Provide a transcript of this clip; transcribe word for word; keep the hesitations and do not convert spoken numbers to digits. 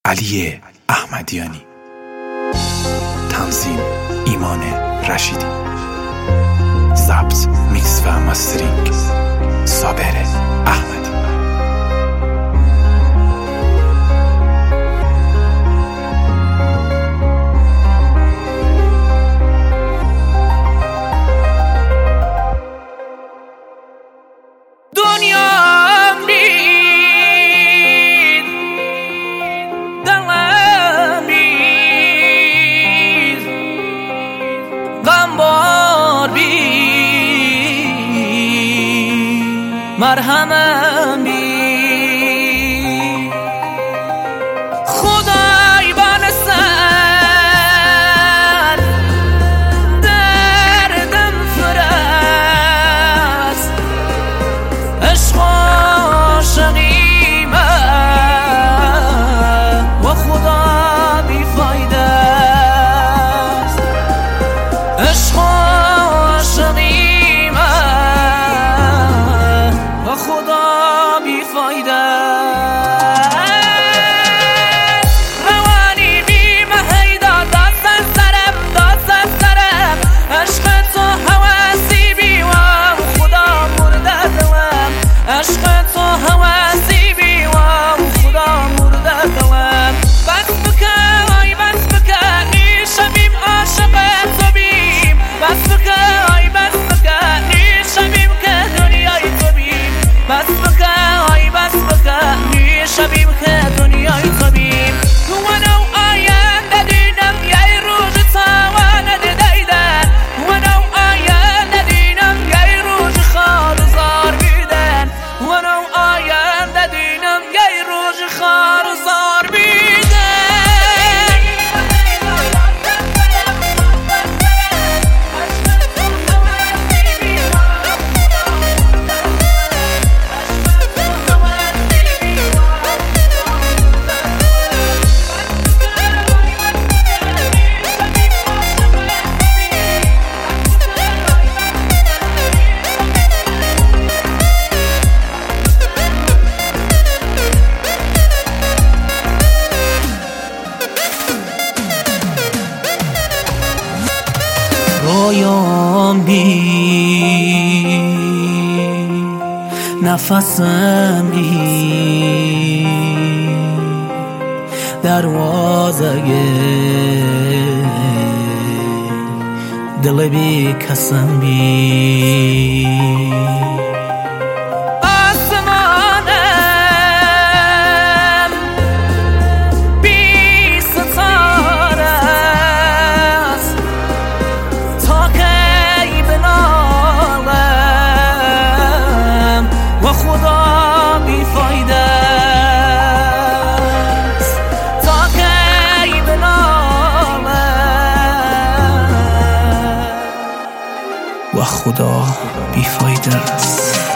علی احمدیانی. تنظیم ایمان رشیدی. ضبط، میکس و مسترینگ صابر احمدی. مرهمم بی خدای بنسل دردم فرست عشق عاشقیمه و خدا بی فایده است. عشق عاشقیمه و خدا بی فایده روانی بی مهیدا دست از سرم دست از سرم عشق تو هوسی بی و خدا مرده دوم عشق تو هوسی بی و خدا مرده دوم بس بکن بس بکن شبیم عاشق تو بیم بس بکن بس بکن شبیم که دنیای تو بیم بس بکن بس بکن شبیم که دنیای تو بیم تو منو آینده دیدم یه روز تاوانه دیدن منو آینده دیدم یه روز خارزار بیدن منو آینده دیدم یه روز خارزار رویام بی نفسم بی دروازه دل بی کسم بی و خدا بیفایده است.